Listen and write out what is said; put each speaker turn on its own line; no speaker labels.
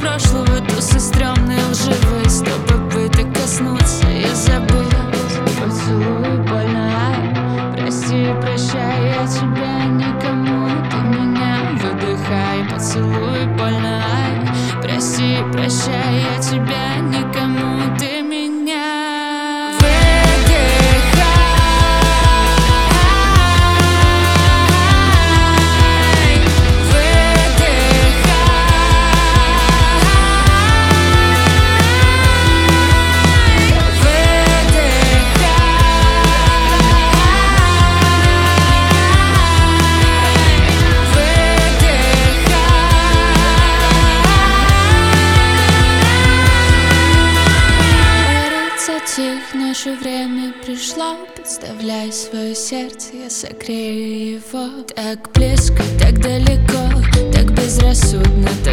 прошлого, тусы стрёмные, лживые. 100 попыток коснуться и забыть. Поцелуй больно, прости, прощай, я тебя никому, ты меня. Выдыхай, поцелуй больно, прости, прощай, я тебя никому, ты меня. Наше время пришло, подставляй свое сердце, я согрею его. Так близко, так далеко, так безрассудно.